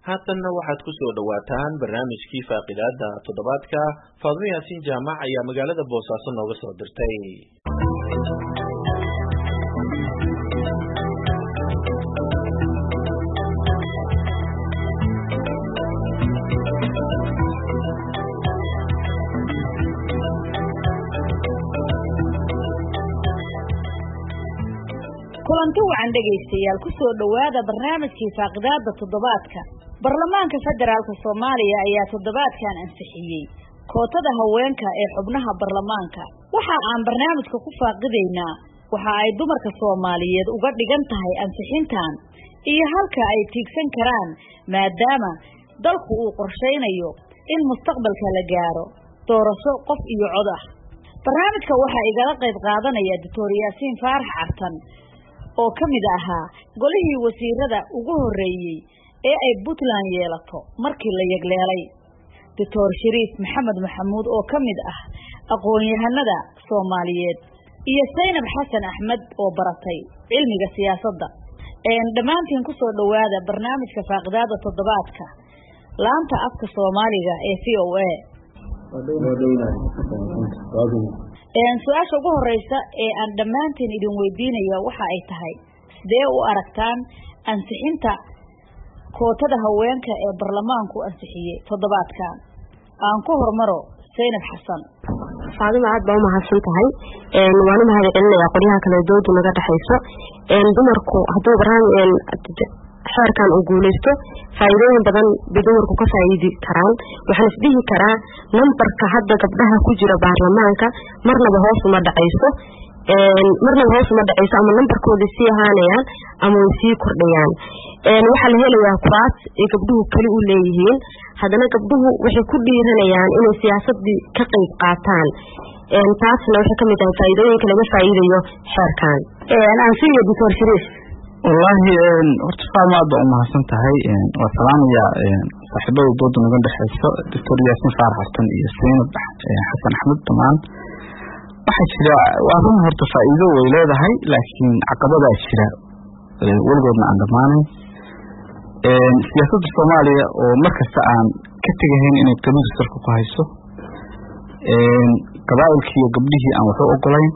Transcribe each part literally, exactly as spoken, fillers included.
haatanna waxaad ku soo dhawaataan barnaamijkii faaqidaada toddobaadka. Faadmo Yaasiin Jaamac ayaa magaalada Boosaaso nooga soo dirtay. kulanti wacan dhageystayaal ku soo dhawaada barnaamijkii faaqidaada toddobaadka. Baarlamaanka Federaalka Soomaaliya ayaa toddobaadkan ansixiyay kootada haweenka ee xubnaha baarlamaanka. Waxa aan barnaamijka ku faaqideynaa waxa ay dumarka Soomaaliyeed uga dhigan tahay ansixintan iyo halka ay tiigsan karaan maadaama dalku uu qorsheynayo in mustaqbalka la gaaro doorasho qof iyo cod ah. Barnaamijka waxa igala qayb qaadanaya Doctor Yaasiin Faarax Cartan oo kamid ahaa golihii wasiirada ugu horeeyay ee ay Puntland yeelato markii la yagleelay. Doctor Shariif Maxamed Maxamuud oo kamid ah aqoon-yahanada Soomaaliyeed iyo Zainab Xasan Axmed oo baratay cilmiga siyaasadda. Een dhamaantiin ku soo dhawaada barnaamijka faaqidaada toddobaadka laanta afka Soomaaliga ee V O A. een su'aasha ugu horeysa ee aan dhamaanteen idin weydiinayo waxa ay tahay sidee u aragtaan ansixinta kootada haweenka ee baarlamaanku ansixiyay toddobaadkan? aan ku hormaro Zainab Xasan. Faadimo aad baa u mahadsan tahay. een waan u mahadcelinayaa qoryaha kala doodu naga dhaxayso. een dumarku hadduu barnaamij xeerkan uu guuleysto faa'iidooyin badan bidumarku ka faa'iidi karaan. waxaan isdhihi karaa numberka hadda gabdhaha ku jira baarlamaanka marnaba hoos uma dhacayso een marnaba hoos uma dhacayso ama numberkooda sii ahaanayaan ama way sii kordhayaan. een waxa la helayaa kuraas ee gabdhuhu kali u leeyihiin haddana gabdhuhu waxay ku dhiiranayaan inay siyaasadii ka qayb qaataan. een taasna waxay ka mid tahay faa'iidooyinka laga faa'iidayo xeerkan. een aan siiyo Doctor Shariif. wallahi een horta faama aad u mahadsan tahay. een waa salaamaya een saaxiibada dooda naga dhaxayso Doctor Yaasiin Faarax Cartan iyo Zainab Xasan Axmed dhamaan. waxa jira waa run horta faa'iido way leedahay laakiin caqabada jira walgoodna aan dhamaanayn. een siyaasadda Soomaaliya oo markasta aan ka tagayn inay qabiil sarku ku hayso een qabaa'ilkii iyo gabdhihii aan wax u ogolayn.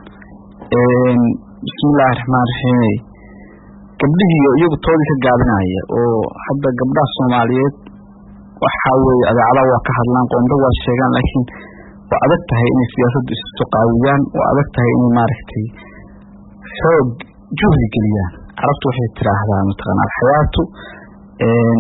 een bismillaahir rahmaanir rahiim gabdhihii iyagu toodi ka gaabinaya oo hadda gabdhaha Soomaaliyeed waxa weeye adaacada waa ka hadlaan qoomda waa sheegaan laakiin waa adag tahay inay siyaasaddu isu qaawiyaan waa adag tahay inay maaragtay xoog juhdi geliyaan. carabtu waxay tiraahdaan mataqaanaa alxayaatu een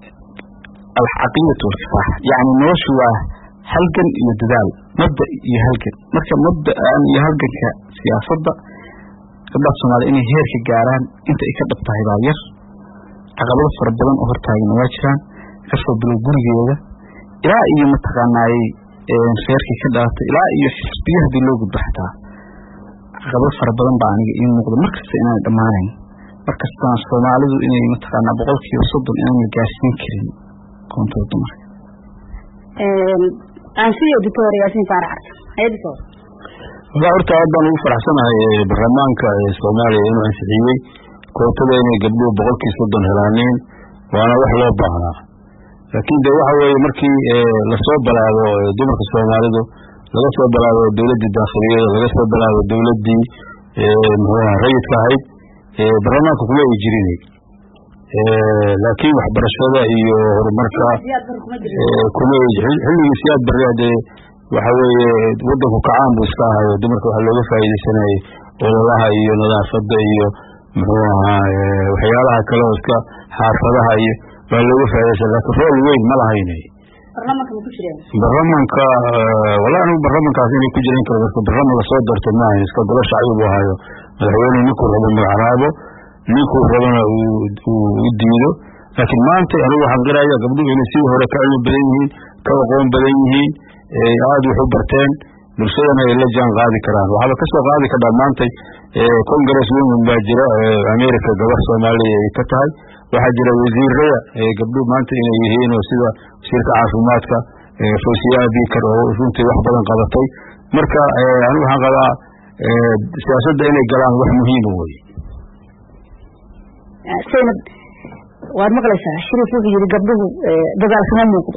alxaqiiqatu walkifaax yani noloshu waa halgan iyo dadaal mabda iyo halgan. marka mabda'an iyo halganka siyaasadda gabdhaha Soomaaliya inay heer ka gaaraan inta ay ka dhabtahay baa yar. caqabado fara badan oo hortaagan waa jiraan kasoo bilow gurigeeda ilaa iyo mataqaanaay een reerkii ka dhalatay ilaa iyo xisbiyadii loo gudbaxtaa. caqabado fara badan baa aniga ii muuqda markasta inaan dhamaanayn markasta Soomaalidu inay mataqaanaa boqolkiiba soddon inaan gaarsiin karin koontada dumarka. een aan siiyo Doctor Yaasiin Faarax Cartan. hay'adda waxaa horta aad baan ugu faraxsanahay baarlamaanka Soomaaliya inuu ansixiyay kootada inay gabdhuhu boqolkiiba soddon helaaneen waana wax loo baahnaa. laakiin de waxa weeye markii la soo balaado dumarka Soomaalidu laga soo balaado dawladda daaqiliyada laga soo balaado dawladdii ee muxuu rayidka ahayd ee baarlamaanka kuma ay jirinay. ee laakiin waxbarashada iyo horumarka ee kuma xilligii siyaad barreede waxa weeye wadanku kacaan buu iska ahayo dumarka waxa looga faa'iideysanayay ololaha iyo nadaafadda iyo muxuu ahaa waxyaalaha kale oo iska xaafadaha iyo waa looga faa'iideysan laakiin rool weyn ma lahaynay baarlamaanka ku jireen. baarlamaanka wallahi anigu baarlamaankaas inay ku jireen kala dadka baarlamaanka la soo doortay ma ahayn iska golo shacbi buu ahayo madaxweyne ninkuu rabo magacaabo ninkuu rabana uu diido. laakiin maanta anigu waxaan qirayaa gabdhuhu inay sidii hore ka cilmi badan yihiin ka aqoon badan yihiin aad wax u barteen bulshadana ay la jaan qaadi karaan. waxaaba ka soo qaadi karaa maanta congress women baa jira America gabar Soomaaliya ay ka tahay. waxaa jira wasiirada gabdhuhu maanta inay yihiin oo sida wasiirka caafimaadka Fawziya Bikar oo runtii wax badan qabatay. marka anigu waxaan qabaa siyaasadda inay galaan wax muhiim ah weeye. Zainab waad maqlaysaa shirif wuxuu yiri gabdhuhu dagaal sama muuqdo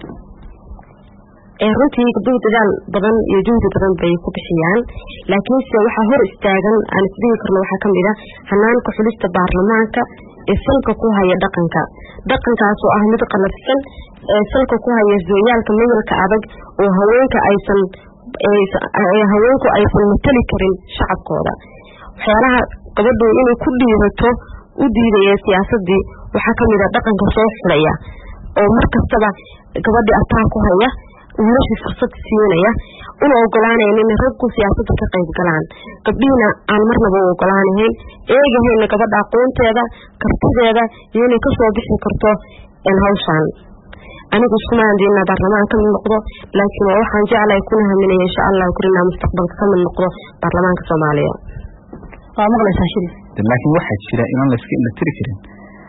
ee runtii gabdhuhu dagaal badan iyo juhdi badan bay ku bixiyaan laakiin se waxa hor istaagan aan isdhihi karno waxaa kamid ah hanaanka xulista baarlamaanka ee salka ku haya dhaqanka dhaqankaas oo ah mid qalafsan ee salka ku haya zooyaalka mayalka adag oo haweenka aysan ee haweenku aysan matali karin shacabkooda waxyaalaha gabadhu inay ku dhiirato u diidaya siyaasadii waxa kamid ah dhaqanka soo xulaya oo markastaba gabadhi ataa ku haya wiilasha fursad siinaya una ogolaanayeen in raggu siyaasadda ka qayb galaan gabdhiina aan marnaba u ogolaanayn eegahayna gabadha aqoonteeda kartideeda iyo inay ka soo bixi karto in hawshan anigu iskumaan diina baarlamaanka mid noqdo laakiin waxaan jeclahay kuna haminaya insha Allah kurina mustaqbalka ka mid noqdo baarlamaanka Soomaaliya waa maqlaysaa shirif laakiin waxa jira in la iska ila tiri karin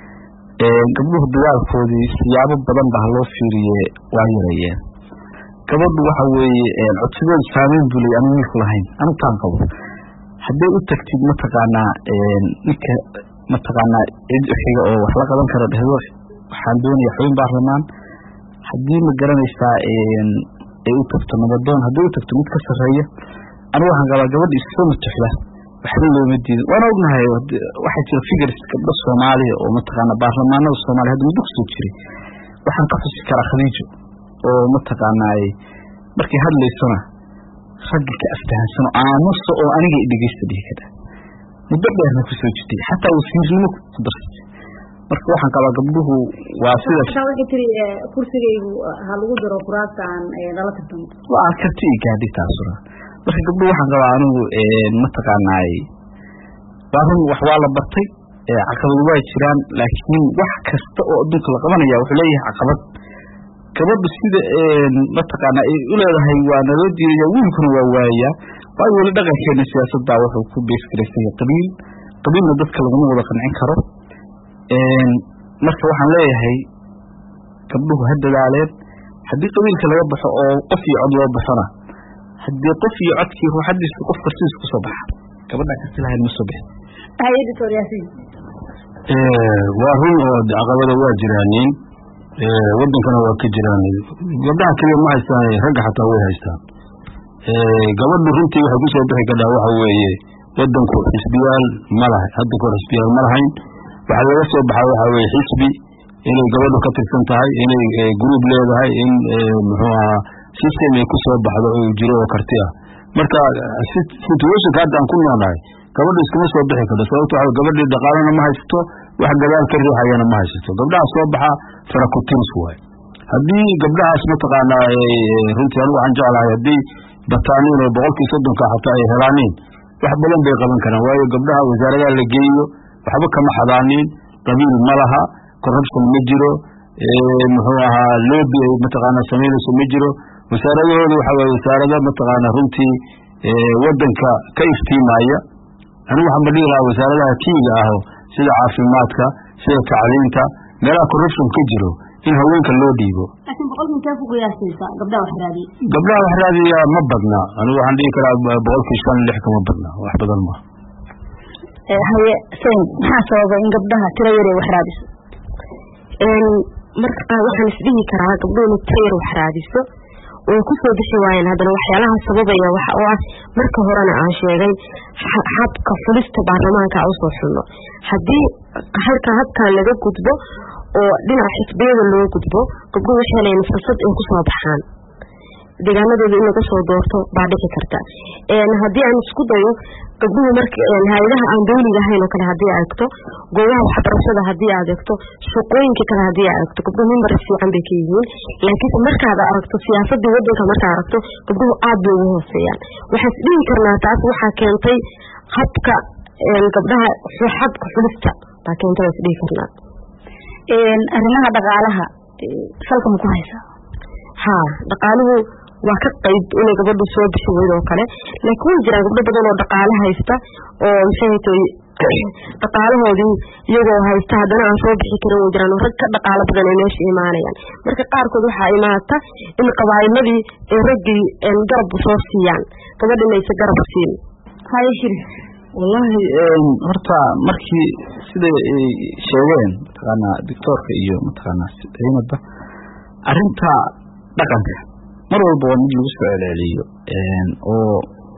ee gabdhuhu dagaalkoodii siyaabo badan baa loo fiiriyay waa yareeyeen gabadhu waxa weeye codsigeedu saameyn bulay aan wiil lahayn aan taan qabo haddii u tagtid ma taqaana ee ninka ma taqaana cid xiga oo wax la qaban karo dhehdo waxaan doonayaa xubin baarlamaan haddii ma garanaysaa ee ay u tagto nabadoon haddii u tagto mid ka sareeya anigu waxaan qabaa gabadh isoo mutaxda waxba looma diido waan ognahay waxa jira figures gabdho Soomaaliya oo ma taqaana baarlamaanada Soomaaliya hadda muddo soo jiray waxaan ka xusi karaa Khadiijo oo ma taqaanaay markii hadlaysana ragga ka aftahansan aamus oo aniga dhageysta dhigada muddo dheer ku soo jirtay xataa wasiirnimo ku darsatay marka waxaan qabaa gabdhuhu waa sida waxa waxay tiri kursigaygu ha lagu daro quraastan ee dala tartamo waa karti gaadhi taasura marka gabdhuhu waxaan qabaa anigu ee ma taqaanaay baahan wax waa la bartay ee caqabado way jiraan laakiin wax kasta oo adduunka la qabanaya wuxuu leeyahay caqabad gabadhu sida ma taqaana ay u leedahay waa nala diiday wiilkuna waa waaya waa wali dhaqankeena siyaasadda wuxuu ku beeskaraysan qabiil qabiilna dadka lagu wada qancin karo een marka waxaan leeyahay gabdhuhu hadalaaleen hadii qabiilka laga baxo oo qof iyo cod loo baxana hadii qof iyo codkii ruuxadiisa qof kartiis ku soo baxa gabadha ka tilahayn ma soo bixin ay editor yaasin ee waa run oo caqabada waa jiraanin ee wadankana waa ka jiraan gabdhaha kaliya ma haystaan ragga xataa way haystaan ee gabadhu runtii waxa ku soo bixi karaa waxa weeye wadanku xisbiyaal ma laha hadda kor xisbiyaal ma lahayn waxa laga soo baxay waxa weeye xisbi inay gabadhu ka tirsan tahay inay group leedahay in muxuu ahaa system ay ku soo baxdo oo jiro oo karti ah marka situation ka aan ku noolahay gabadhu iskama soo bixi karto sababtoo ah gabadhu dhaqaalana ma haysto wax gadaal ka riixayana ma haysto gabdhaha soo baxa fara ku tirs way hadii gabdhahaas ma taqaana runtii anigu waxaan jeclahay hadii bataaniin oo boqolkiiba soddon ka xataa ay helaaniin wax badan bay qaban karaan waayo gabdhaha wasaaradaha la geeyo waxba kama xadaanin qabiil ma laha corruption ma jiro ee muxuu ahaa lobby ay ma taqaana sameeyso ma jiro wasaaradoodu waxa weeye wasaarada ma taqaana runtii ee wadanka ka iftiimaya anigu waxaan badhihi lahaa wasaaradaha kiiga ah sida caafimaadka sida tacliinta meelaha corruption ka jiro in haweenka loo dhiibo laakiin boqolkiiba ku qiyaasaysa gabdhaha wax raadiya gabdhaha wax raadiya ma badna anigu waxaan dhihi karaa boqolkiiba shan lix kama badna wax badan ma ee haye seen maxaa sababa in gabdhaha tiro yar wax raadiso een marka waxaan isdhihi karaa gabdhuhu tiro yar wax raadiso oo ku soo bixi waayeen hadana waxyaalaha sababaya waxa oo ah marka horena aan sheegay habka xulista baarlamaanka oo soo xulno hadii halka habkan laga gudbo oo dhinaca xisbiyada loo gudbo gabdhuhu waxay helayaan fursad ay ku soo baxaan deegaanadooda in laga soo doorto baa dhici karta een hadii aan isku dayo gabdhuhu marka hay'adaha aan dawliga ahayn oo kale hadii ay agto goobaha waxbarashada hadii aad agto shaqooyinka kale hadii ay agto gabdhuhu member fiican bay ka yihiin laakiin markaad aragto siyaasadda wadanka markaad aragto gabdhuhu aad bay ugu hooseeyaan waxaan isdhihi karnaa taas waxaa keentay habka gabdhaha habka xulista baa keentay is dhihi karnaa een arrimaha dhaqaalaha salka ma ku haysaa ha dhaqaaluhu waa ka qayb inay gabadhu soo bixi weydo kale laakiin jiraan gabdho badan oo dhaqaale haysta oo maxay dhaqaalahoodii iyagoo haysta hadana aan soo bixi karin oo jiraan rag ka dhaqaale badan ay meesha imaanayaan marka qaarkood waxa imaata in qabaayiladii ay raggii garab soo siiyaan gabadhina ay garab siin haye shir wallahi horta markii sida sheegeen mataqaana doctorka iyo mataqaana Zainab arinta dhaqanka mar walba waa mid lagu soo celceliyo oo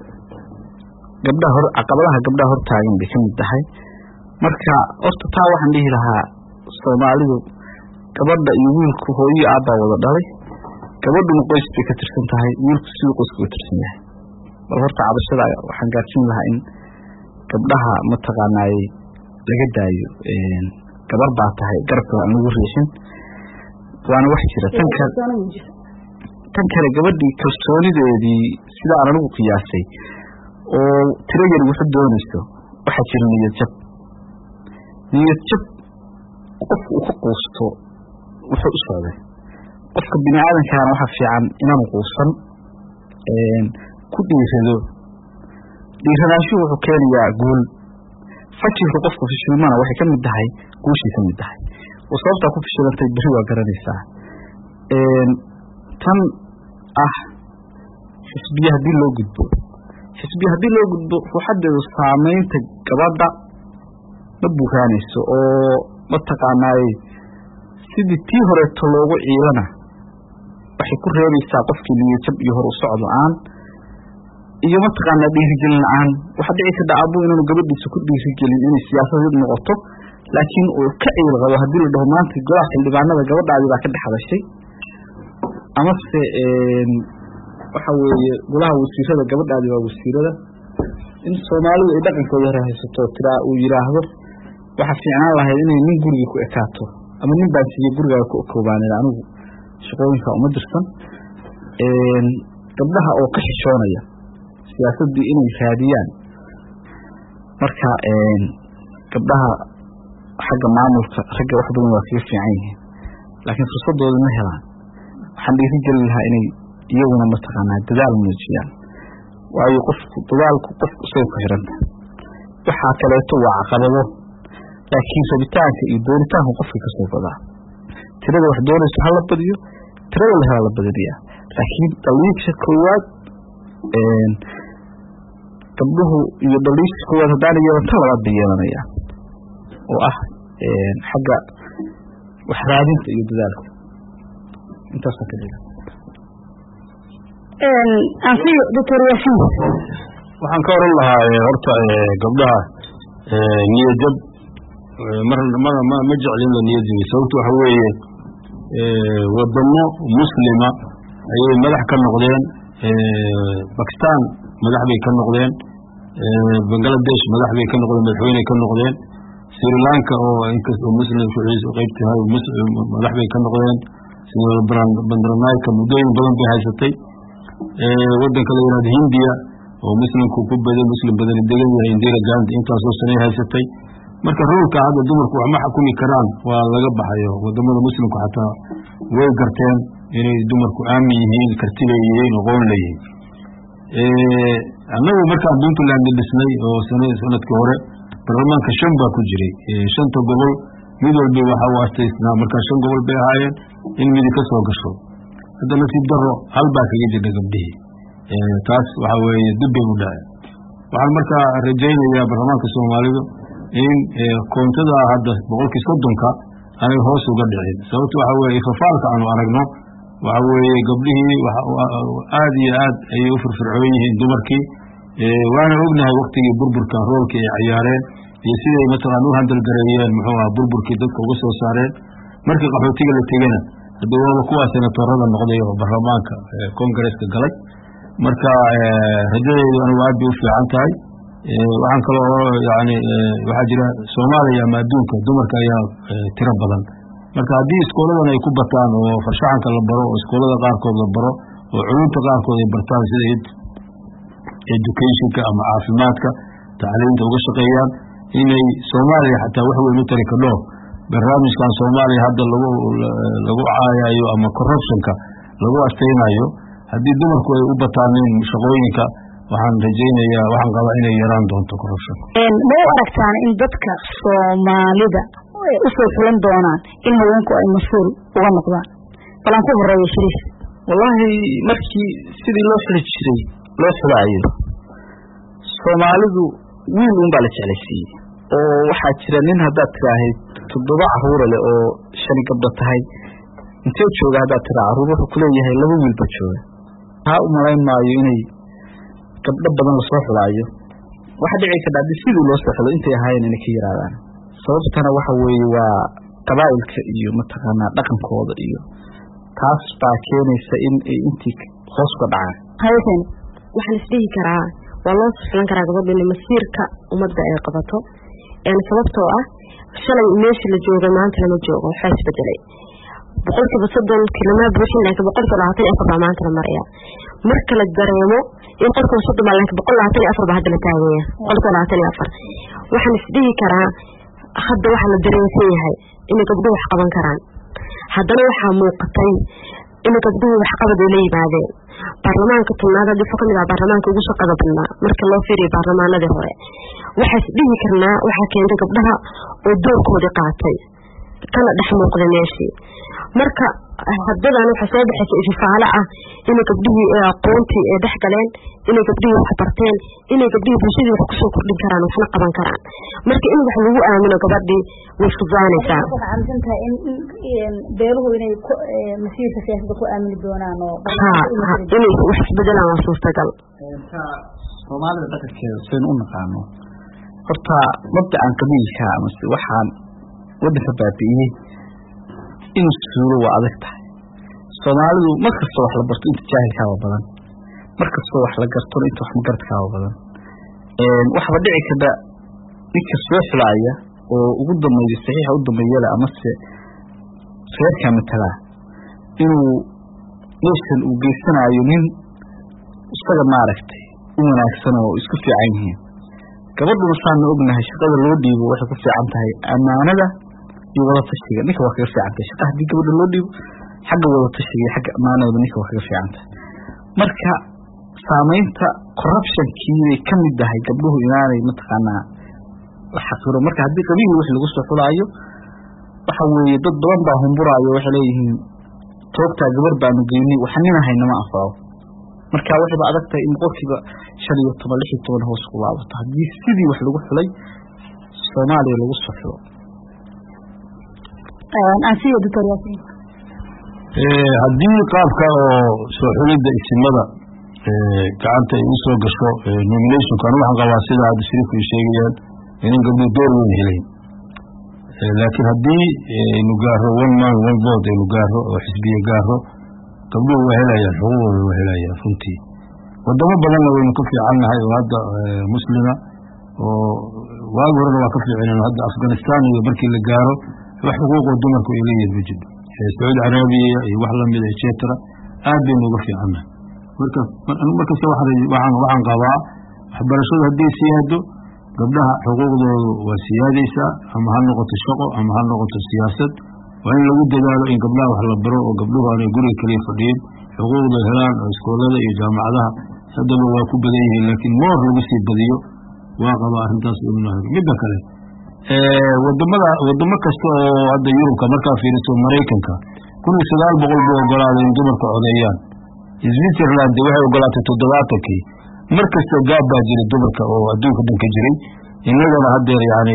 gabdhaha hor caqabadaha gabdhaha hor taagan bay kamid tahay marka horta taa waxaan dhihi lahaa Soomaalidu gabadha iyo wiilku hooyo aabba wada dhalay gabadhu qoys bay ka tirsan tahay wiilku sidoo qoys ka tirsan yahay bal horta cabashada waxaan gaarsiin lahaa in gabdhaha mataqaanay laga daayo een gabar baa tahay garabka aan ugu riixin waana wax jira tan kale tan kale gabadhii kalsoonideedii sida aan ugu qiyaasay oo tirayar wuxuu doonayso waxa jira niyad jab niyad jab qof uu ku quusto wuxuu u socday qofka bini'aadamka waxa fiican inaan quusan een ku dhiirado dhiiranaashu wuxuu keenayaa guul fajirka qofka fashilmana waxay ka mid tahay guushii ka mid tahay oo sababta ku fashilantay bari waa garanaysaa een tan ah xisbiya hadii loo gudbo xisbiya hadii loo gudbo ruuxadeedu saameynta gabadha ma buugaanayso oo mataqaanay sidii tii hore loogu ciilana waxay ku reebaysaa qofkii niyad jab iyo hor u socdo aan iyo mataqaana dhiirigelin aan waxa dhici karta abu inuu gabadhiisa ku dhiirigelin inay siyaasadda noqoto laakiin uu ka ciil qabo hadii la dhaho maanta golaha xildhibaanada gabadhaadi baa ka dhaxdashay ama se een waxa weeye golaha wasiirada gabadhaadi waa wasiirada in Soomaalidu ay dhaqankooda raahaysato tira uu yiraahdo waxa fiican lahayd inay nin guriga ku ekaato ama nin baa siiyay guriga ku koobaanay anigu shaqooyinka uma dirsan een gabdhaha oo ka xishoonaya siyaasadii inay raadiyaan marka een gabdhaha xagga maamulka ragga wax badan waa ka fiican yihiin laakiin fursadooda ma helaan waxaan dhiirigelin lahaa inay iyaguna mataqaanaa dadaal muujiyaan waayo qofku dadaalku qofku soo ku xiran waxaa kaleeto waa caqabado laakiin sabitaanka iyo dooritaanka qofka ka soo badaa tirada wax doonaysa hal la badiyo tirada la hela la badiyaa laakiin daliisha koowaad een gabdhuhu iyo daliisha koowaad hadaan yeelan tan labaad bay yeelanayaan oo ah een xagga wax raadinta iyo dadaalka intaas ka dhigay een aan si doctor Yasin waxaan ka oran lahaa horta gabdhaha ee niyad jab mar ma ma jeclin niyad jab sababtu waxa weeye ee wadamo muslima ayay madax ka noqdeen ee Pakistan madax bay ka noqdeen ee Bangladesh madax bay ka noqdeen madaxweyne ka noqdeen Sri Lanka oo inkastoo muslim ku xiis u qaybtahay madax bay ka noqdeen sida Bandaranaika mudooyin badan bay haysatay ee wadanka la yiraahdo Hindiya oo muslimku ku badan muslim badan degan yahay Indira Gandhi intaas oo sanay haysatay marka roolka hadda dumarku wax ma xukumi karaan waa laga baxayo wadamada muslimku xataa way garteen inay dumarku aamin yihiin kartida yihiin aqoon leeyihiin ee anagu markaan Puntland dhisnay oo sanadkii hore barlamaanka shan baa ku jiray shanta gobol mid walba waxa uu asteysnaa marka shan gobol bay ahaayeen in mid ka soo gasho hadda nasiib daro hal baa kaga jira gabdhihii ee taas waxa weeye dib u dhacay waxaan marka rajaynayaa barlamaanka Soomaalidu in koontada hadda boqolkiiba soddon-ka ay hoos uga dhicin sababtu waxa weeye fafaalka aanu aragno waxa weeye gabdhihii aad iyo aad ay u firfircoon yihiin dumarkii ee waana ognahay waqtigii burburka roolka ay ciyaareen iyo siday mataqaan u handal gareeyeen muxuu ahaa burburkii dadka uga soo saareen markii qaxootiga la tegana hadda waa kuwa senatorada noqday oo barlamaanka Congress-ka galay marka rajadeedu anu aad u fiican tahay waxaan kale oo yaani waxa jira Soomaaliya ama adduunka dumarka ayaa tiro badan marka haddii iskooladan ay ku bataan oo farshaxanka la baro oo iskoolada qaarkood la baro oo culumta qaarkood ay bartaan sida educationka ama caafimaadka tacliinta uga shaqeeyaan inay Soomaaliya xataa wax weyn u tari karo barnaamijkan Soomaaliya hadda lagu lagu caayayo ama corruptionka lagu asteynayo haddii dumarku ay u bataaneen shaqooyinka waxaan rajaynayaa waxaan qabaa inay yaraan doonto corruption een ma aragtaan in dadka Soomaalida ay u soo fulan doonaan in haweenku ay mas'uul uga noqdaan balan ku horeeyo shariif wallahi markii sidii loo xiri jiray loo xiraayo Soomaalidu wiil un baa la jeclaysiiyey oo waxaa jira nin haddaad tiraahayd toddoba caruura leh oo shani gabdho tahay intee jooga haddaad tiraa caruur wuxuu kuleeyahay laba wiilba jooga taa u malayn maayo inay gabdho badan lasoo xulaayo waxa dhici karta haddii sidii loo soo xulo intay ahaayeen inay ka yaraadaan sababtana waxa weeye waa qabaa'ilka iyo mataqaanaa dhaqankooda iyo taas baa keenaysa in ay intii hoos ka dhacaan haysan waxaan isdhihi karaa waa loo siflan karaa gabadha masiirka ummadda ay qabato een sababtoo ah shalay meeshii la joogo maanta lama joogo waxaa isbedelay boqolkiiba soddon kiloma buuxin laakiin boqolkiiba labaatan iyo afar baa maanta la maraya marka la dareemo in boqolkiiba soddon baa laakiin boqol labaatan iyo afar baa hadda la taagaya boqolkiiba labaatan iyo afar waxaan isdhihi karaa hadda waxaa la dareensan yahay inay gabdhuhu wax qaban karaan haddana waxaa muuqatay in gabdhuhu wax qabad ay la yimaadeen baarlamaanka tanaad hadda wuxuu ka mid ah baarlamaanka ugu shaqada badnaa marka loo fiiriyo baarlamaanadii hore waxaa isdhihi karnaa waxaa keentay gabdhaha oo doorkoodii qaatay kana dhex muuqda meeshii marka haddadan waxaa soo baxaysa ififaalo ah inay gabdhihii ee aqoontii ee dhex galeen inay gabdhihii wax barteen inay gabdhihii bulshadii wax kusoo kordhin karaan waxna qaban karaan marka in wax lagu aamino gabadhii way fududaanaysaa waxaa aaminsantahay in beeluhu inay masiirka siyaasadda ku aamini doonaan oo inay wax isbedelaan waa suurtagal soomaalida dhaqankeeda saynu u naqaano horta mabdacan qabiilka amase waxaan waddanka baabi'iyey inuu suuro waa adag tahay soomaalidu mar kasta wax la barto inta jaahilkaaba badan mar kastoo wax la gartona inta wax magaradkaaba badan waxba dhici karta ninka soo xulaaya oo ugu dambeeya saxiixa u dambeeyala amase reerka matalaa inuu meeshan uu geysanayo nin isaga maaragtay u wanaagsan oo isku fiican yihiin gabadhuna saana ognahay shaqada loo dhiibo waxay ku fiican tahay ammaanada iyo wada tashiga ninka waa kaga fiican tahay shaqa haddii gabadha loo dhiibo xagga wada tashiga iyo xagga ammaanada ninka waa kaga fiican tahay marka saamaynta corruptionkii bay ka mid tahay gabdhuhu inaanay mataqaanaa la xaqiro marka haddii qabiil wax lagu soo xulaayo waxa weeye dad badan baa humburaayo waxay leeyihiin toogtaa gabar baanu geynay waxa nina haynama anfaco marka waxayba adag tahay in boqolkiiba shan iyo toban lix iyo toban hoos ku laabato haddii sidii wax lagu xulay soomaaliya lagu soo xulo ansiyo doctor yaasiin haddii qaabka oo soo xulidda isimada gacanta ay u soo gasho nominationka anu waxaan qabaa sida hadda shariifku ay sheegayaan inan gabdho door weyn helayn laakiin haddii aynu gaaro one man one vote aynu gaaro oo xisbiye gaaro gabdhuhu waa helayaan xuquuqooda waa helayaan runtii wadamo badanna waynu ka fiicannahay oo hadda muslima oo waagi horena waa ka fiicinen hadda afghanistan iyo markii la gaaro wax xuquuqoo dumarku ay leeyihin ma jiro sacuudi carabiya iyo wax lamida etcetera aad baynu uga fiicannahay marka markasta waxaan waxaan qabaa waxbarashadu hadday siyaado gabdhaha xuquuqdoodu waa siyaadaysaa ama ha noqoto shaqo ama ha noqoto siyaasad waa in lagu dadaalo in gabdhaha wax la baro oo gabdhuhu aanay guriga kaliya fadhiyin xuquuqda helaan oo iskoolada iyo jaamacadaha haddaba waa ku badan yihiin laakiin moor lagu sii badiyo waa qabaa arrintaas inuu midda kale wadamada wadamo kasta oo hadda yurubka markaa fiiriso maraykanka kun iyo sagaal boqol buu ogolaaday in dumarka codeeyaan switzerland waxay ogolaatay toddobaatankii mar kasta gaab baa jiray dumarka oo adduunka dhan ka jiray innagana haddeer yani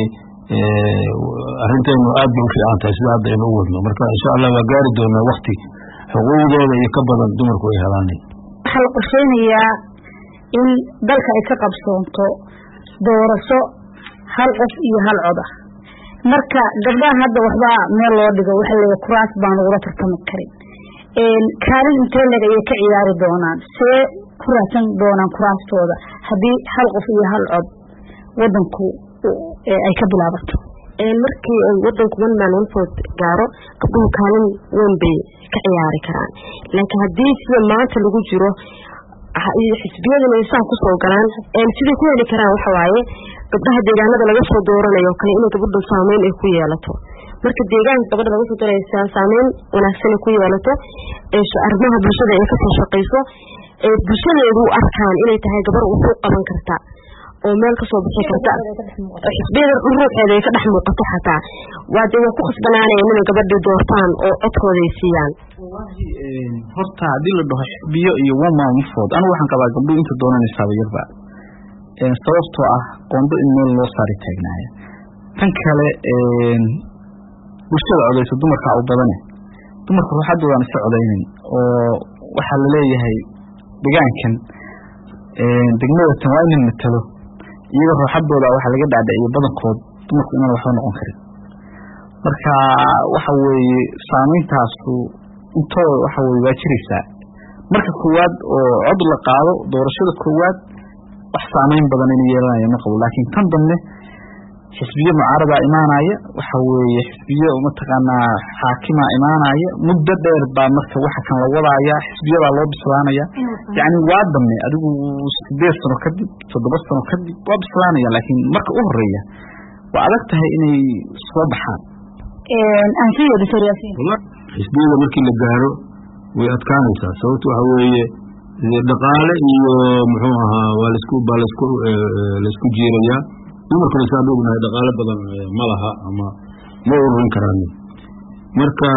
arrinteenu aad bay u fiican tahay sida hadda aynu u wadno marka insha allah waa gaari doonaa wakti xuquuqdooda iyo ka badan dumarku ay helaanay waxaa la qorsheynayaa in dalka ay ka qabsoonto doorasho hal qof iyo hal cod ah marka gabdhaha hadda waxbaa meel loo dhigo waxa leeyahay kuraas baan lagula tartami karin kaalin intee leg ayay ka ciyaari doonaan see ku raadsan doonaan kuraastooda haddii hal qof iyo hal cod wadanku ay ka bilaabato markii ay wadanku one man one vote gaaro gabdhuhu kaalin weyn bay ka ciyaari karaan laakiin haddii sida maanta lagu jiro xisbiyaduna insaan kusoo galaan siday ku heli karaan waxa waaye gabdhaha deegaanada laga soo dooranayo kale inay gabadhu saameyn ay ku yeelato marka deegaanka gabadha laga soo dooraysa saameyn wanaagsan ay ku yeelato arrimaha bulshada ay kasoo shaqayso ee bulshadeedu u arkaan inay tahay gabar wuxuu qaban karta oo meel kasoo bixi karta xisbiyada ruuxeeda ay ka dhex muuqato xataa waa dee waa ku khasbanaanayeen inay gabadhii doortaan oo codkooda ay siiyaan horta haddii la dhaho xisbiyo iyo one man one vote anigu waxaan qabaa gabdhuhu inta doonanaysaaba yarba sababtoo ah qondo in meel loo saari taagnaaya tan kale bulshada codayso dumarka u badane dumarka ruuxadoodaan isa codaynin oo waxaa la leeyahay deegaankan degmada tan waa inay matalo iyaga ruuxadooda waxaa laga dhaadhiciyo badankood dumarku inaan waxba noqon karin marka waxa weeye saameyntaasu intooda waxa weye waa jiraysaa marka koowaad oo cod la qaado doorashada koowaad wax saameyn badan inay yeelanaya ma qabo laakiin tan dambe xisbiyo mucaarada imaanaya waxa weeye xisbiyo mataqaanaa xaakima imaanaya muddo dheer baa marka waxa kan la wadaaya xisbiyadaa loo bislaanaya yacni waa dambe adigu sideed sano kadib toddoba sano kadib waa bislaanaya laakiin marka u horeeya waa adag tahay inay soo baxaan ansiyo doctor Yaasiin xisbiyada markii la gaaro way adkaanaysaa sababtu waxa weeye dhaqaale iyo muxuu ahaa waa la isku baa la isku la isku jiirayaa dumarkuna saan ognahay dhaqaale badan ma laha ama ma ururin karaan marka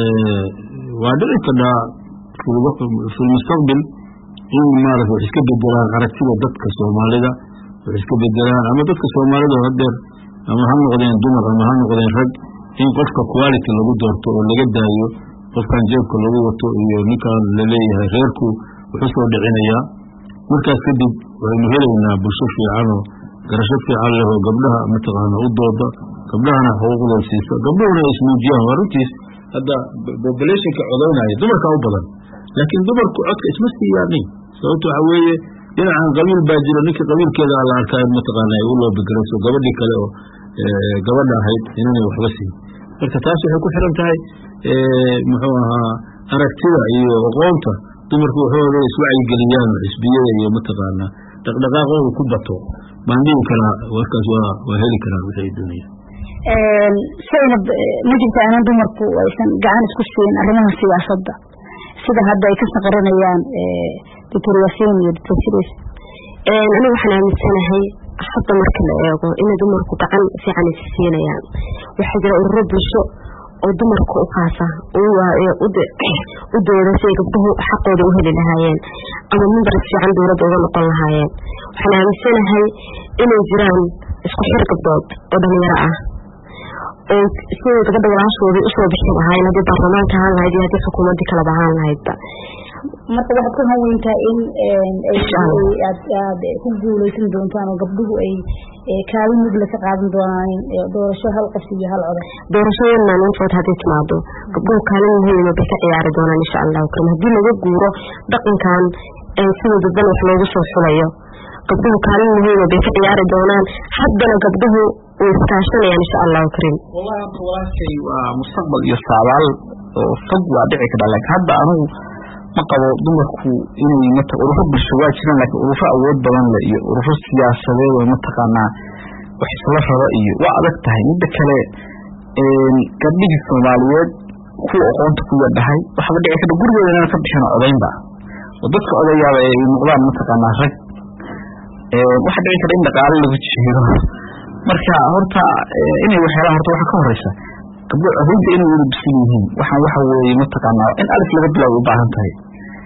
waa dhici kartaa fi mustaqbal in maaragtay wax iska bedelaan aragtida dadka Soomaalida wax iska bedelaan ama dadka Soomaalida hadeer ama ha noqdeen dumar ama ha noqdeen rag in qofka quality lagu doorto oo laga daayo qofkan jeebka lagu wato iyo ninkan la leeyahay reerku wuxuu soo dhicinayaa markaas kadib waxaynu helaynaa bulsho fiican oo garasho fiican leh oo gabdhaha mataqaana u dooda gabdhahana xuquuqdooda siiso gabdhuhuna ismuujiyaan waa runtiis hadda populationka codaynaya dumarka u badan laakiin dumarku codka isma siiyaanin sababto waxa weeye dhinacan qabiil baa jiro ninka qabiilkeeda la arkaa in mataqaana ay u loo begerayso gabadhii kale oo gabadha ahayd inanay waxba siin marka taas waxay ku xiran tahay muxuu ahaa aragtida iyo aqoonta dumarku waxooda iswacyigeliyaan xisbiyada iyo mataqaana dhaqdhaqaaqooda ku bato baan dhihi karaa warkaas waa waa heli karaan waxay doonayaan saynab ma jirta inaan dumarku aysan gacan isku siin arrimaha siyaasadda sida hadda ay ka shaqaranayaan doctor Yaasiin iyo doctor Shires anigu waxaan aaminsanahay hadda marka la eego inay dumarku gacan fiican is siinayaan waxaa jira ururo bulsho oo dumarku u qaasa u dooda si gabdhuhu xaqooda u heli lahaayeen ama mimbar fiican dowladda uga noqon lahaayeen waxaan aaminsanahay inay jiraan isku xir gabdhood oo dhalinyaro ah oo sidoo gabadha walaashooda usoo bixi lahaayeen haddii baarlamaanka ahaan lahayd iyo haddii xukuumadii kaleba ahaan lahaydba marka waxaad ku haweyntaa in aad ku guuleysan doontaan oo gabdhuhu ay kaalin mudla ka qaadan doonaan doorasho hal qof iyo hal cod doorashooyinna ninfood haddii timaado gabdhuhu kaalin muhiima bay ka ciyaari doonaan insha allahu karim haddii laga guuro dhaqankan sida dadban wax loogu soo xulayo gabdhuhu kaalin muhiima bay ka ciyaari doonaan haddana gabdhuhu way iskaashanayaan insha allahu karim walaashay waa mustaqbal iyo saabaal oo fog waa dhici kara laakiin hadda anigu ma qabo dumarku inay mata ururo bulsho waa jiraan laakiin ururo awood badan leh iyo ururo siyaasadeed oo mataqaanaa wax isla raba iyo waa adag tahay midda kale gabdhihii Soomaaliyeed kuwa aqoonta ku yadhahay waxaa dhici karta gurigooda inaan ka bixin codaynba oo dadka odayaaba ay noqdaan mataqaanaa rag waxa dhici karta in dhaqaale lagu jiiro marka horta inay waxyaalaha horta waxa ka horeysa gabdho codaynta inay wada bisil yihiin waxaan waxa weeye mataqaanaa in alif laga bilaabo u baahan tahay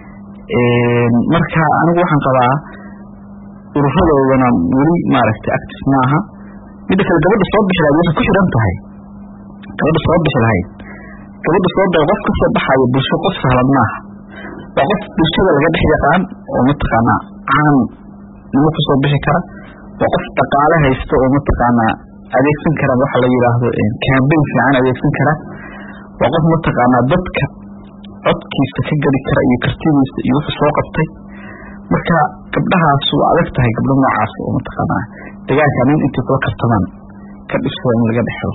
marka anigu waxaan qabaa ururadoodan weli maaragtay active maaha midda kale gabadha soo bixi lahayd waxay ku xiran tahay gabadha soo bixi lahayd gabadha soo bixi qof ka soo baxayo bulsho qof sahlan maaha waa qof bulshada laga dhex yaqaan oo mataqaanaa caan nimo ku soo bixi kara waa qof dhaqaale haysto oo mataqaanaa adeegsan kara waxa la yiraahdo campaign fiican adeegsan kara waa qof mataqaanaa dadka codkiisa ka gadi kara iyo kartidiisa iyo wuxuu soo qabtay marka gabdhahaas waa adag tahay gabdho noocaas oo mataqaanaa deegaanka nin intii kula kartamaan ka dhiso in laga dhexo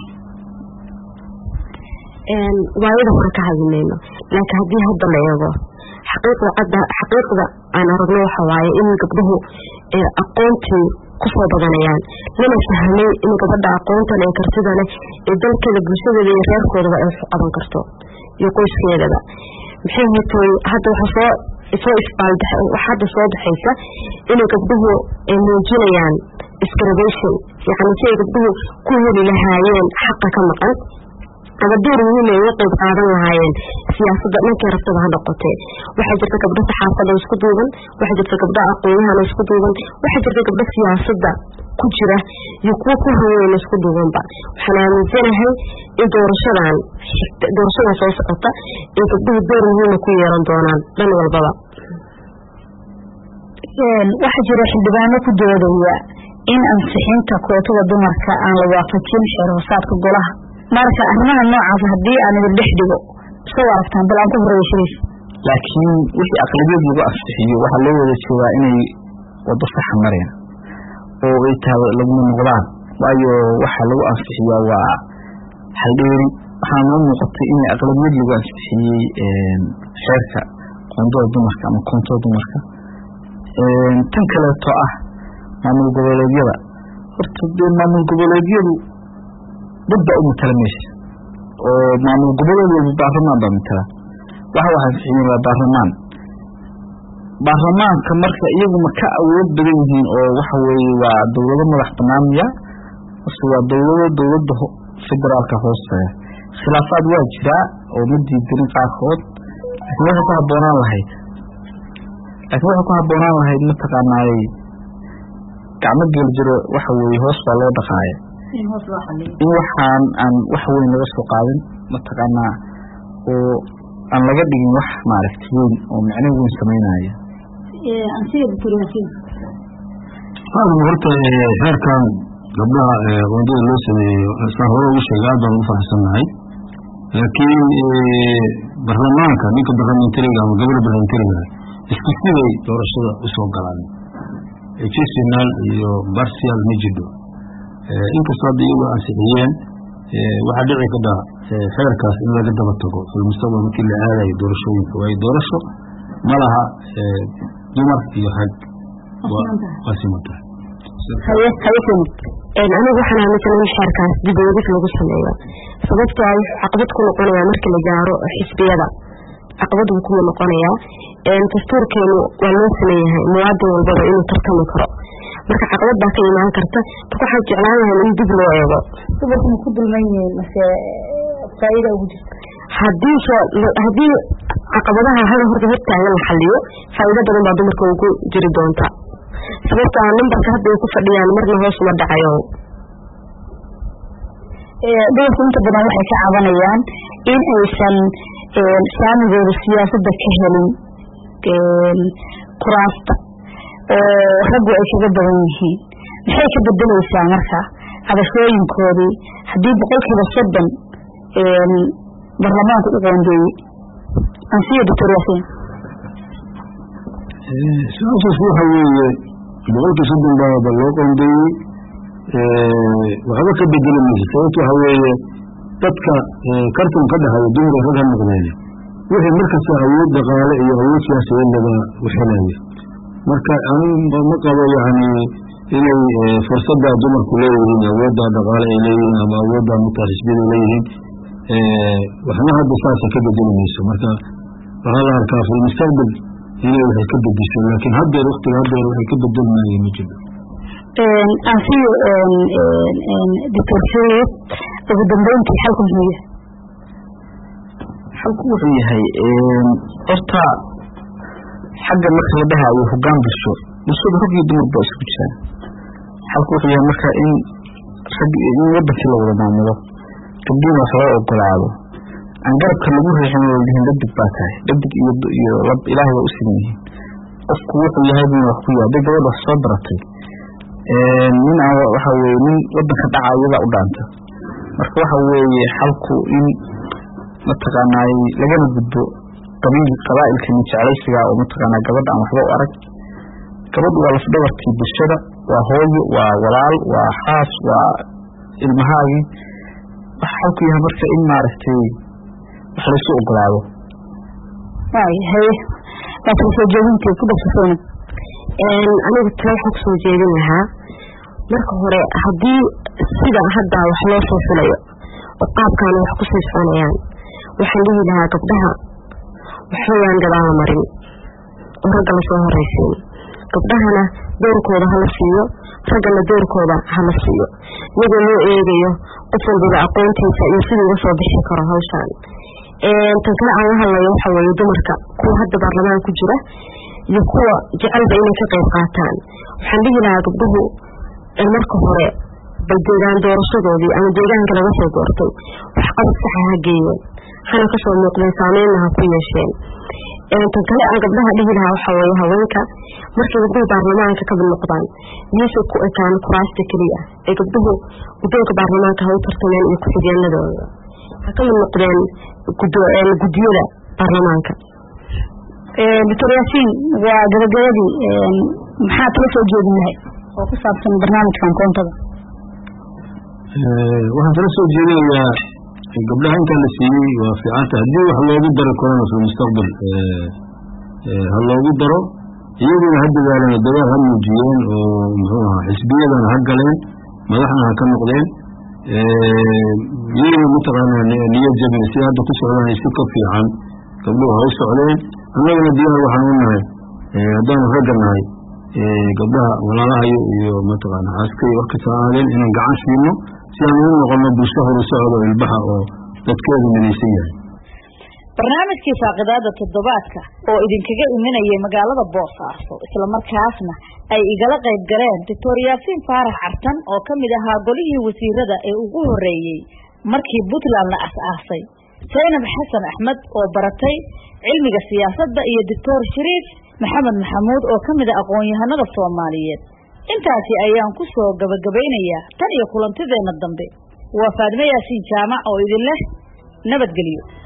waayada hore ka hadlayno laakiin haddii hadda la eego xaqiiqda cadda xaqiiqda aan aragno waxa waaye in gabdhuhu aqoontii kusoo badanayaan lana fahmay in gabadha aqoonta leh kartida leh ee dalkeeda bulshadeeda iyo reerkoodaba ay ku qaban karto iyo qoyskeedaba maxay heetay hadda waxa soo soo isbaaldaxay waxa hadda soo baxaysa in gabdhuhu ay muujinayaan discrimination yacni si gabdhuhu ku heli lahaayeen xaqa ka maqan ama door muhiim ay uga qayb qaadan lahaayeen siyaasadda dhankay rabtada ha noqotee waxaa jirta gabdho saxaafada oo isku duuban waxaa jirta gabdho aqoonyahan oo isku duuban waxaa jirta gabdho siyaasadda ku jira iyo kuwo ku haweyn isku duubanba waxaan aaminsanahay in doorashadan doorashadan soo socota in gabdhuhu door muhiima ku yeelan doonaan dhan walbaba waxaa jira xildhibaano ku doodaya in ansixinta kootada dumarka aan la waafajin xeer hoosaadka golaha marka arrimaha noocaas haddii aan idin dhex dhigo soo aragtaan bal aan ku horeeyo shariif laakiin wixii aqlabiyad lagu ansixiyo waxaa loo wada jeedaa inay wado saxa mareen oo ay tahay laguma noqdaan waayo waxaa lagu ansixiyaa waa haldheeri waxaa noo muuqatay in aqlabiyad lagu ansixiyey xeerka qoondada dumarka ama koontada dumarka tan kaleeto ah maamul goboleedyada horta dee maamul goboleedyadu dad baa u matala meesha oo maamul goboleed walba baarlamaan baa matala waxa waxaa ansixiyeen waa baarlamaan baarlamaanka marka iyaguma ka awood badan yihiin oo waxa weeye waa dowlado madax banaamiya mase waa dowlado dowladda federaalka hooseeya khilaafaad waa jiraa oo ma diidanin qaarkood laakiin waxay ku habboonaan lahayd laakiin waxay ku habboonaan lahayd mataqaanaay gacmo geel jiro waxa weeye hoos baa loo dhaqaaya in waxaan aan wax weyn laga soo qaadin mataqaanaa oo aan laga dhigin wax maaragtay weyn oo macno weyn samaynaya horta xeerkan gabdhaha qoondada loo sameeyo saan hore ugu sheegay aad baan ugu faraxsannahay laakiin baarlamaanka ninka barlamentariga ama gabadha barlamentariga isku siday doorashada usoo galaan exceptional iyo partial ma jiro inkastoo hadda iyagu ansixiyeen waxaa dhici kadha xeerkaas in laga daba tago filmustaqbal markii la aadayo doorashooyinka waayo doorasho ma laha dumar iyo rag waa simantahay anigu waxaan aaminsan in xeerkaas dib uegis lagu sameeyo sababtoo ah wuxuu caqabad ku noqonayaa markii la gaaro xisbiyada caqabad buu ku noqonayaa dastuurkeenu waa loo sameeyahay muwaadin walbaba inuu tartami karo marka caqabad baa ka imaan karta waxaan jeclaan lahaa in dib loo eego dumarku ku dulman yihiin mase faa'iido ugu jirta haddii haddii caqabadaha hada horta hortaagan la xaliyo faa'iido badan baa dumarka ugu jiri doonta sababtoo ah numbarka hadda ay ku fadhiyaan marna hoos uma dhacayo dumarku inta badan waxay ka cabanayaan in aysan saamigooda siyaasadda ka helin kuraasta oo raggu ay kaga badan yihiin maxay ka bedelaysaa marka cabashooyinkoodii haddii boqolkiiba soddon baarlamaanku u qoondeeyey ansiya doctor yaasiin su-aashaas waxa weeye boqolkii soddon baaba loo qoondeeyey waxba ka bedeli mayso sababto waxa weeye dadka kartan ka dhaxayo dumar rag ha noqdeene wixii markasta awood dhaqaale iyo awood siyaasadeed laga waxelaya marka anigu ma qabo yani inay fursadda dumarku leeyihiin awoodda dhaqaale ay leeyihiin ama awoodda mutaa xisbiyada leeyihiin waxna hadda saasa ka bedeli mayso marka waxaa la arkaa fi lmustaqbal inay waxay ka bedesho laakiin haddeer waktiga haddeer waxay ka bedelmaya ma jiro ansiyo doctor shariif ugu dambeyntii xalku muxuu yahay xalku wuxuu yahay horta xagga marka la dhahayo hoggaan bulsho bulshada rag iyo dumar baa isku jiraan xalku wuxuu yahay marka in rag in wadankii la wada maamulo gabdhiina wax loo ogolaado aan garabka lagu riixin oo lihin dhadig baa tahay dhadig iyo iyo lab ilaahay waa u siman yihiin qofku wuxuu yahay buu wax ku yahay hadday gabadha wax soo baratay nin aan waxa weeye nin wadanka dhaca iyadaa u dhaanta marka waxa weeye xalku in mataqaanaay lagana gudbo qabiil qabaa'ilka min jeclaysiga oo mataqaanaa gabadha aan waxba u arag gabadhu waa lafdhabarkii bulshada waa hooyo waa walaal waa xaas waa ilmahaagii waxa xalku yahay marka in maaragtay wax laysu ogolaado haye laakiin soo jeedintii ku dhasasona anigu tala waxaan kusoo jeedin lahaa marka hore haddii sida hadda wax loo soo filayo oo qaabkaana wax kusii soconayaan waxaan dhihi lahaa gabdhaha waxbayaan gadaala marin oo ragga lasoo horaysiin gabdhahana doorkooda hala siiyo raggana doorkooda hala siiyo iyadoo loo eegayo qof walbaba aqoontiisa iyo sidii uga soo bixi karo hawshan tan kale aan la hadlayo waxa weeye dumarka kuwa hadda baarlamaan ku jira iyo kuwa jecelba inay ka qayb qaataan waxaan dhihi lahaa gabdhuhu marka hore bal deegaan doorashadoodii ama deegaanka laga soo doortay waxqabad saxa ha geeyeen hana ka soo muuqdeen saameynna ha ku yeesheen tan kale aan gabdhaha dhihi lahaa waxa weeye haweenka markay gabdhuhu baarlamaanka ka mid noqdaan miyaysa ku ekaan kuraasta keliya ee gabdhuhu guddoonka baarlamaanka ha u tartameen iyo ku-xigeenadooda ha ka mid noqdeen guddiyada baarlamaanka. doctor yaasiin waa gabagabadii maxaa kala soo jeedin lahayd oo ku saabsan barnaamijkan koontada? waxaan kala soo jeedinayaa gabdhaha inta la siiyey waa fiicanta haddii wax loogu daro korona fi mustaqbal ha loogu daro iyaguna ha dadaaleen dadaal ha muujiyeen oo muxuu ahaa xisbiyadana ha galeen madaxna ha ka noqdeen iyaguna mataqaanaa niyad jabin si hadda ku socdaan si ka fiican gabdhuhu ha u socdeen annaguna diyaar waxaan u nahay haddaanu ragga nahay gabdhaha walaalahayo iyo mataqaanaa xaaskay wax kasta aadeen inaan gacan siino si aan ugu noqono bulsho horu socdo ilbaxa oo dadkeedu midaysan yahay. barnaamijkii faaqidaada toddobaadka oo idinkaga imanayay magaalada Boosaaso isla markaasna ay igala qayb galeen doctor Yaasiin Faarax Cartan oo kamid ahaa golihii wasiirada ee ugu horeeyay markii Puntland la asaasay, Zainab Xasan Axmed oo baratay cilmiga siyaasadda iyo doctor Shariif Maxamed Maxamuud oo kamid ah aqoon-yahanada Soomaaliyeed. intaasi ayaan ku soo gabagabeynayaa tan iyo kulantideena dambe. waa Faadime Yaasiin Jaamac oo idin leh nabadgelyo.